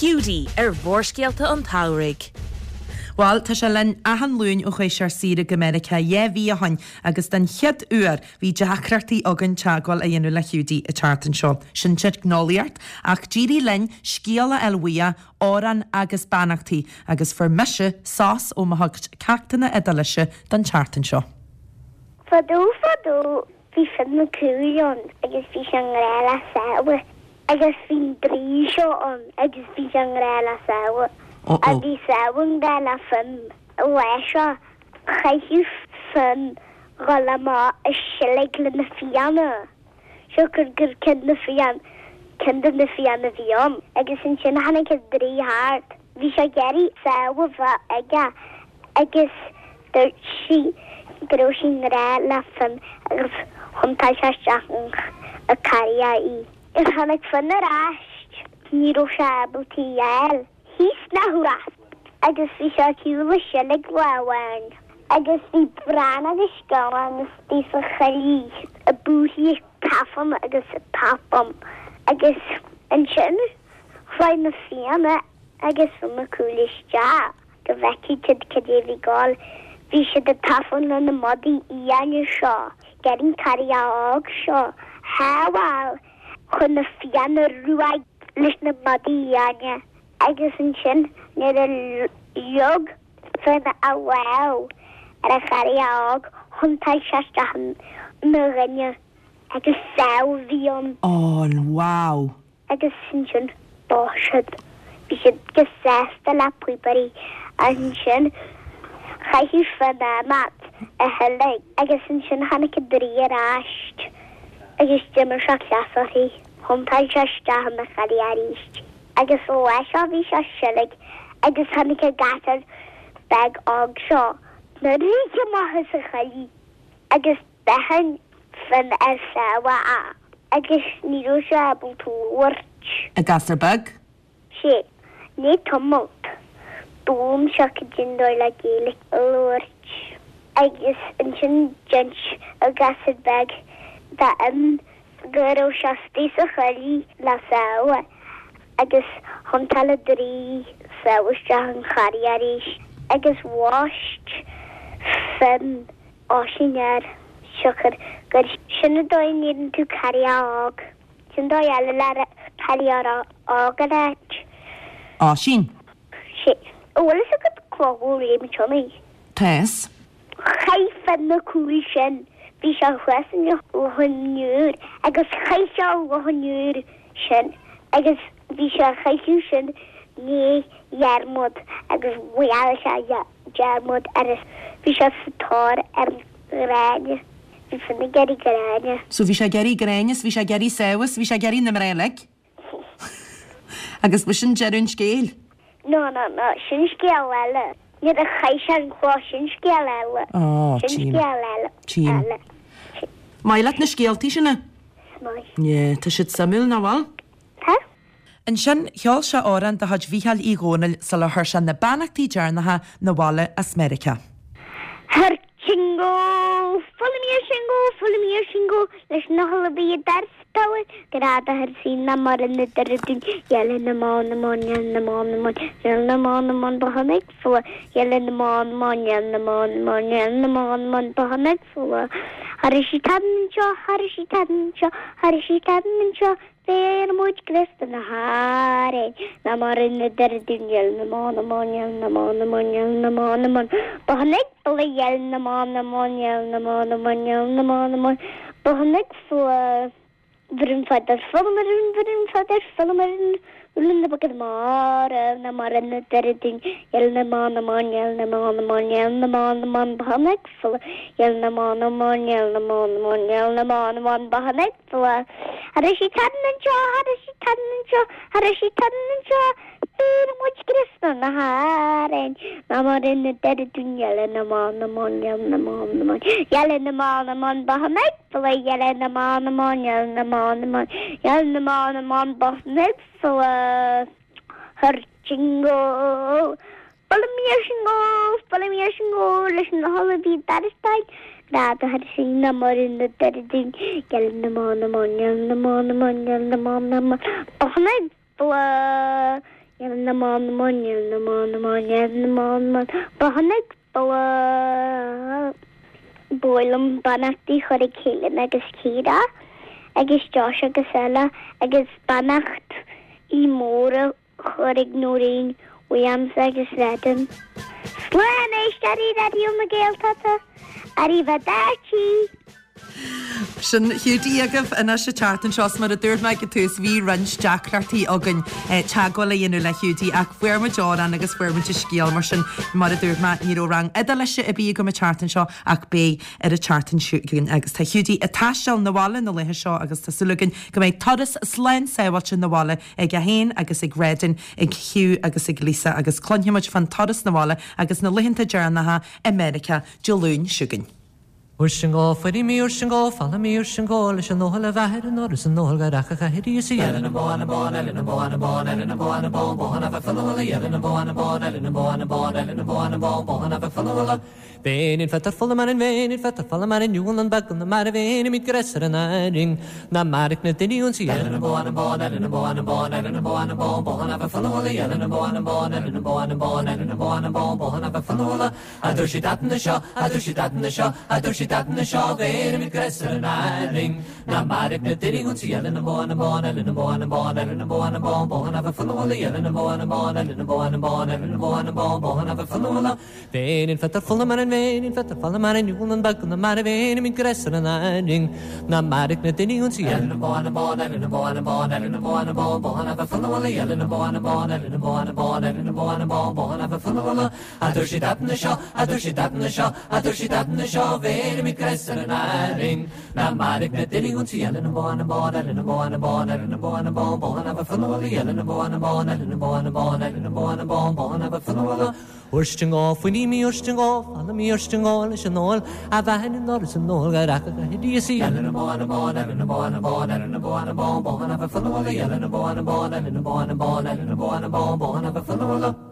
Hiúdí bhórscéalta an Táraigh. Well, tá se len ahan lún ó chuéis ar síre America hí a hain agus den chiad uair hí deacrartaí agan teagháil a dhéanú le hiúdaí a chartan seo. Sin siad gnóliart ach dírí len scíala elhuia óran agus banachtaí agus for meise sás ó mathagt cactainna edalaise den chartan seo. Fadó, bhí fin na cúion agus bhí an réile saoa agus bhí drí seo an agus bhí an réile saoa. A bhí saoan de le fin leisio chaithú fin gola má a silig le na fianna. Seo gur cin na fian cinda na fianna bhíom agus an sin hanna go drí háart. Bhí se geirí saoa bha aige agus dúirt si grú sin rá le fin agus chuntá se steach a cariaí. Is hannig fin a ráist ní ro se abútaí eil. Hís na húras agus bhí se ciúla silig lehain agus bhí bran agus gáin tí sa chalí a búthaí tafam agus a tapam agus an sin chláid na fianna agus fu na cúlaiste go bheici tid cadéhí gáil bhí si de tafam le na modí íanne seo gerin cariág seo háháil chun na fianna ruaig leis na modí íanne. Agus an sin nid a liog fin a wow ar a chariág chuntá seasteach na rinne agus saoh bhíon. Oh, wow. Agus an sin báisiid bhí siad go sésta le puibarí an sin chaithú fin a mat a heilig agus an sin hanna go drí aráist agus dimar se cleasaí chuntá seasteach na chariaríist. Agus leisio bhí se silig agus hannig a gatar bag ág seo na ríte maithas a chalí agus behan fin ar saoa agus níró se abútúirt. A gasar bag? sé ní tomult búm se go dindóir le géala lúirt agus an sin gent a gasar bag da an goró se stís a chalí le saoa. Agus chuntala drí saoiste an chariaríis agus bháist fin áisiar siocr gur sinna dóin nían tú cariág sin dó eile le cariára ágadát. Sin? sé bhfuil a go chlóú réimi tunaí. Tess? Chai fin na cúil sin bhí se chuasan lehanúr agus chaise lehanúr sin agus bhí se chaithú sin ní dhearmod agus bhuiáil se dearmod ar bhí se satáir ar ráine bhí fanna geirí gráine. So bhí se geirí gráineas, bhí se geirí saoas, bhí se geirí na mréileach? Agus bu sin dearún scéal? No, sin scéal eile. Ní a chaise an chlá sin scéal eile. Sin scéal eile. Tín. Maileat na scéaltaí sinna? Mai. Né, tá siad samúil na bhil? An sin cheol se óran de had bhíhall í gcónail sa le thuir sin na banachtaí dearnatha na bhála as America. Her chingo, full shingo, leis na halabí dar stawa, grada her sin na mar na dardin, yell na mon, bahanek fulla, yell na mon, bahanek fulla. Harishi tadncho, Fair much crest na hare, na mar na dardin, yell na mon, bahanek fulla, yell na mon, bahanek fulla. Vrim father filmer ulin the bucket mar na maran teretin yel na man bahanek full yel na man bahanek full harishi tancho much krishna na haren na maran teretin yel na man bahanek full yel na man bahanek full her chingo Palamia shingo listen the holiday that is tight that had seen the more in the teretin yel na man bahanek full Yelling the mon, yelling the mon, yelling the mon. Bahannig boilum banachti chori Keelan agus Kira. Agus Josh agus Ella. Agus banacht I Mora chorig Noreen Williams agus Redden. Slan eistari radio Miguel tata. Arrivederci. Sin hiúdí agah ina se chartan seos mar a dúirt me go tús bhí runs deachreachtaí agan teagháil a dhéanú le hiúdí ach fuairma deáran agus fuairma te scéal mar sin mar a dúirt me ní rang idir lei se a bí go me chartan seo ach bé ar a chartan siúgan agus tá hiúdí a taiisteil na bhála na lethe seo agus tá sulúgan go méid todas sláin saohailt sin na bhála ag a héin agus ag rédan ag hiú agus ag lísa agus clonhiimiid fan todas na bhála agus na lihinnta dearnatha America Jolún siúgan. Ursingó fyddi mi ursingó, falla mi ursingó, leis an nóhal a bheir an oris an nóhal gar acha chahiri is i elin a bóan a bóan, elin a bóan a bóan, elin a bóan a bóan, bóhan a bheith fallóla, elin a bóan a bóan, elin a bóan a bóan, elin a bóan a bóan, bóhan a bheith fallóla. Vein in fettar fulla man in vein in fettar falla man in júlan bag na mar a vein in mit gresser an æring, na marik na dini uns i elin a bóan a bóan, elin a bóan a bóan, elin a bóan a bóan, bóhan a bheith fallóla, elin a bóan a bóan, elin a bóan a bóan, elin a bóan a bóan, bóhan a bheith fallóla. A dur si dat na seo, a dur si dat na seo, a dur si dat na seo. Vein mit gresser an æring, na marik na dini uns i elin a bóan a bóan, elin a bóan a bóan, elin a bóan a bóan, bóhan a bheith fallóla, elin a bóan a bóan, elin a bóan a bóan, elin a bóan a bóan, bóhan a bheith fallóla. Vein in fettar fulla man in vein in fettar falla man in júlan bag na mar a vein mit gresser an æring, na marik na dini uns i elin a bóan a bóan, elin a bóan a bóan, elin a bóan a bóan, bóhan a bheith fallóla, elin a bóan a bóan, elin a bóan a bóan, elin a bóan a bóan, bóhan a bheith fallóla. A dur si dat na seo, a dur si dat na seo, a dur si dat na seo, vein mit gresser an æring, na marik na dini uns i elin a bóan a bóan, elin a bóan a bóan, elin a bóan a bóan, bóhan a bheith fallóla, elin a bóan a bóan, elin a bóan a bóan, elin a bóan a bóan, bóhan a bheith fallóla. Urstingó, fwyni mi urstingó, falla mi urstingó, leis an nóil, a bhein in oris an nóil gar acha chahiri is i elin a bóan a bóan, elin a bóan a bóan, elin a bóan a bóan, bóhan a bheith fallóla, elin a bóan a bóan, elin a bóan a bóan, elin a bóan a bóan, bóhan a bheith fallóla.